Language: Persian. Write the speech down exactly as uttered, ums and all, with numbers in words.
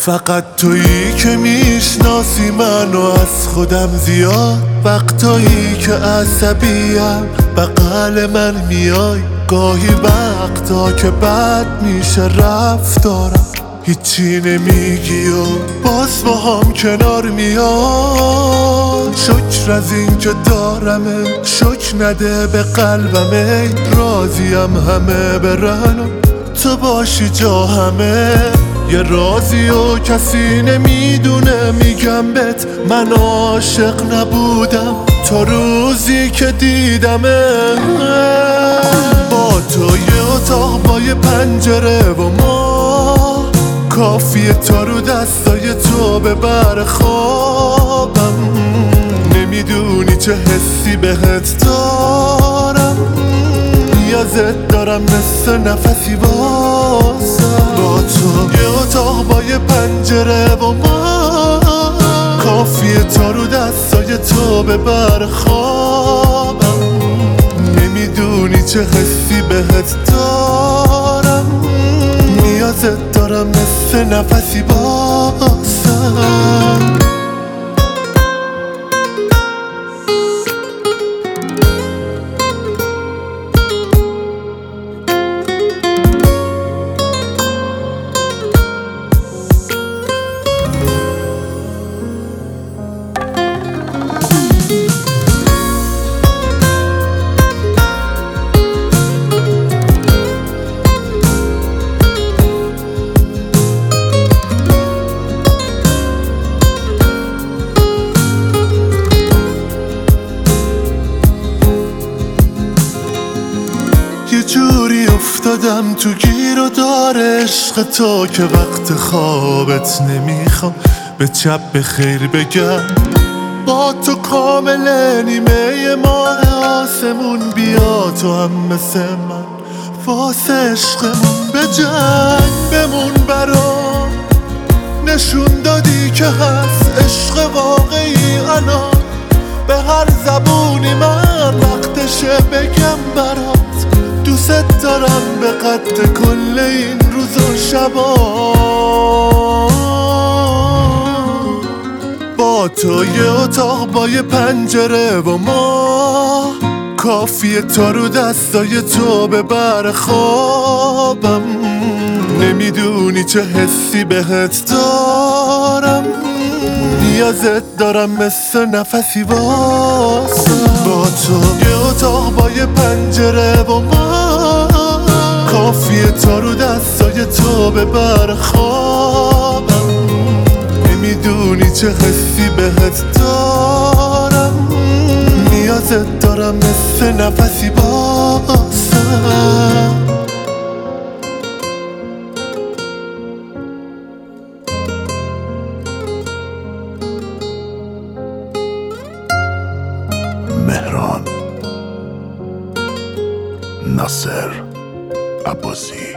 فقط تویی که میشناسی منو از خودم زیاد. وقتایی که عصبیم بغل من میای، گاهی وقتا که بد میشه رفتارم هیچی نمیگی و باز با هم کنار میاد. شکر از این که دارمه، شکر نده به قلبمه. راضیم همه برن و تو باشی جا همه. یه رازی و کسی نمیدونه میگم بهت من عاشق نبودم تا روزی که دیدمه. با تو یه اتاق با یه پنجره و ما، کافیه تا رو دستای تو ببر خوابم. نمیدونی چه حسی بهت دارم، نیازت دارم مثل نفسی واسم. با تو یه اتاق با یه پنجره و ما، کافیه تا رو دستای تو ببر خوابم. نمیدونی چه حسی بهت دارم، نیازت دارم مثل نفسی واسم. یه جوری افتادم تو گیر و دار عشق تو که وقت خوابت نمیخوام به چپ به خیر بگم. با تو کامل نیمه ماه آسمون بیا تو هم مثل من واسه عشقمون به جنگ بمون برام. نشون دادی که هست عشق واقعی الان، به هر زبونی من وقتشه بگم برات. دوست دارم به قد کل این روز و شبا. با تو یه اتاق با یه پنجره و ما، کافیه تا رو دستای تو ببر خوابم. نمیدونی چه حسی بهت دارم، نیازت دارم مثل نفسی واسم. با تو یه اتاق با یه پنجره و ما، کافیه تا رو دستای تو ببر خوابم. نمیدونی چه حسی بهت دارم، نیازت دارم مثل نفسی واسم. مهران ناصر عباسی.